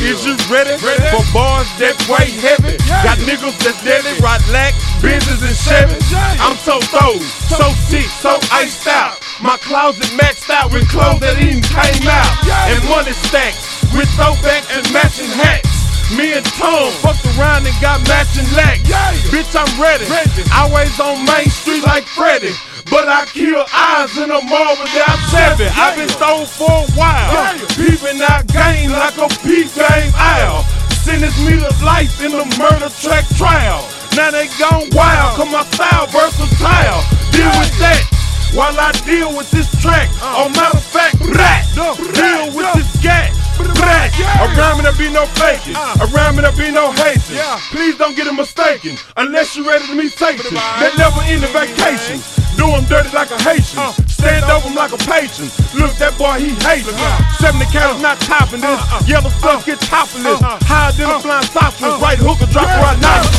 Is you ready for bars that weigh heavy? Got niggas that's deadly, ride lack, business and Chevy. I'm so throwed, so sick, so iced out. My closet maxed out with clothes that even came out. And money stacked with throwbacks and matching hats. Me and Tom fucked around and got matching lacks. Bitch, I'm ready. Always on Main Street like Freddy. But I kill eyes in a mall without Chevy. I've been stoned for a while. Peeping out game like a peep game owl. Sentenced me to life in the murder track trial. Now they gone wild, cause my style versatile. Deal with that while I deal with this track. Oh, matter of fact, deal with this gat. Around me there be no faking, around me there be no hating. Please don't get it mistaken, unless you're ready to meet Satan. That never end the vacation. Do him dirty like a Haitian, stand over him like a patient. Look, that boy, he hating. 70 calories not topping this, yellow stuff get topping this. Higher than a flying sauceress, right hooker drop right now.